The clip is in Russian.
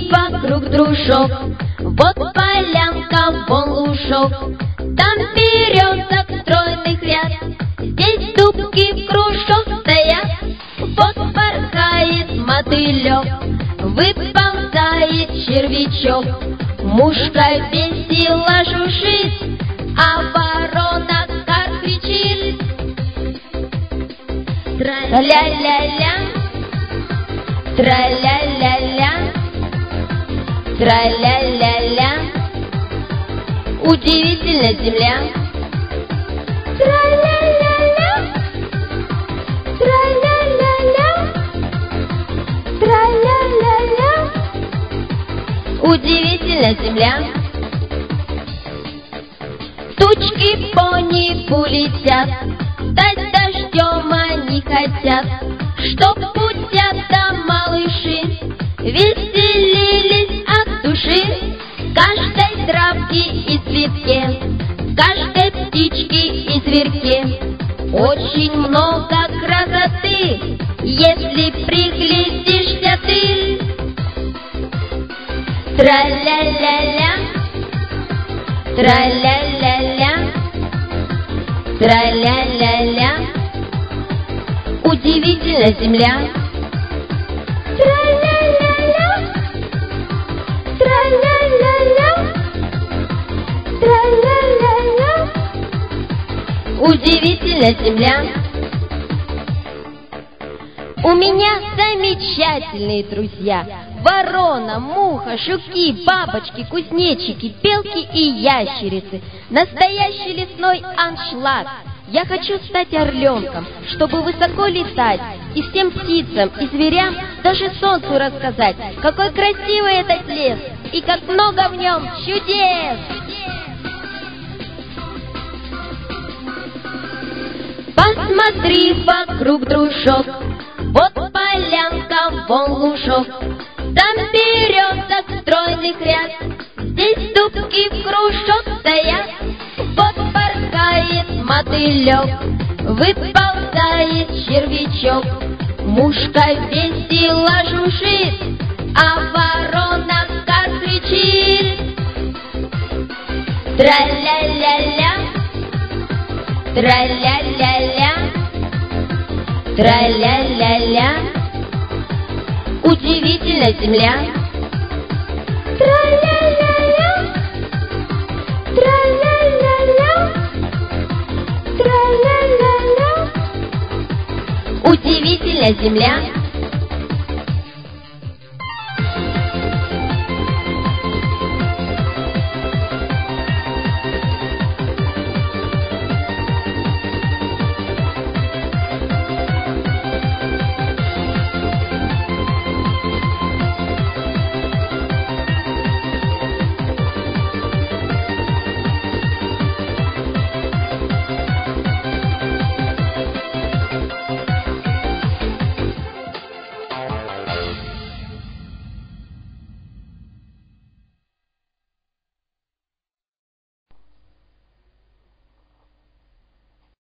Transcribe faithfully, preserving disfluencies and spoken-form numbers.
Шутки вокруг дружок, вот полянка, вон лужок. Там березок стройных ряд, здесь дубки в кружок стоят. Вот порхает мотылек, выползает червячок. Мушка весело жужжит, а ворона как кричит. Тра-ля-ля-ля, тра-ля-ля-ля, тра-ля-ля-ля. Удивительная земля. Тра-ля-ля-ля, тра-ля-ля-ля, тра-ля-ля-ля. Удивительная земля. Тучки по небу летят, стать дождем они хотят, чтоб путята малыши веселились от души. Каждой травке и цветке, каждой птичке и зверьке очень много красоты, если приглядишься ты. Тра-ля-ля-ля, тра-ля-ля-ля, тра-ля-ля-ля. Удивительная земля. Тра-ля-ля-ля, тра-ля-ля-ля, тра-ля-ля-ля. Удивительная земля. У меня замечательные друзья: ворона, муха, жуки, бабочки, кузнечики, белки и ящерицы. Настоящий лесной аншлаг. Я хочу стать орленком, чтобы высоко летать и всем птицам и зверям, даже солнцу рассказать, какой красивый этот лес и как много в нем чудес. Посмотри вокруг, дружок, вот полянка, вон лужок. Там березок стройных ряд, здесь дубки в кружок стоят. Вот порхает мотылек, выползает червячок. Мушка весело жужжит, а ворона как кричит. Тра-ля-ля-ля, тра-ля-ля-ля, тра-ля-ля-ля. Удивительная земля. Тра-ля-ля-ля, тра-ля-ля-ля, тра-ля-ля-ля. Удивительная земля.